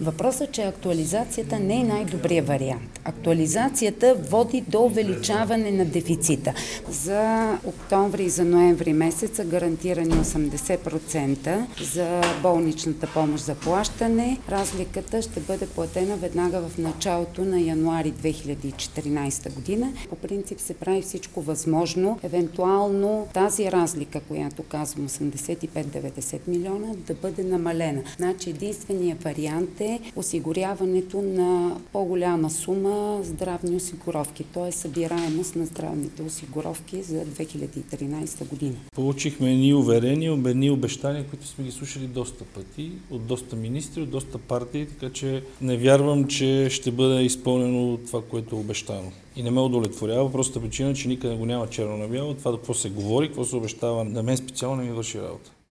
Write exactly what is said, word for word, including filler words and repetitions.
Въпросът е, че актуализацията не е най-добрият вариант. Актуализацията води до увеличаване на дефицита. За октомври и за ноември месеца гарантирани осемдесет процента за болничната помощ за плащане. Разликата ще бъде платена веднага в началото на януари две хиляди и четиринадесета година. По принцип се прави всичко възможно, евентуално тази разлика, която казвам осемдесет и пет до деветдесет милиона, да бъде намалена. Значи единственият вариант е осигуряването на по-голяма сума здравни осигуровки, т.е. събираемост на здравните осигуровки за две хиляди и тринадесета година. Получихме ни уверения, ни обещания, които сме ги слушали доста пъти, от доста министри, от доста партии, така че не вярвам, че ще бъде изпълнено това, което е обещано. И не ме удовлетворява, простата причина, че никъде го няма черно на бяло. Това какво се говори, какво се обещава, на мен специално не ми върши работа.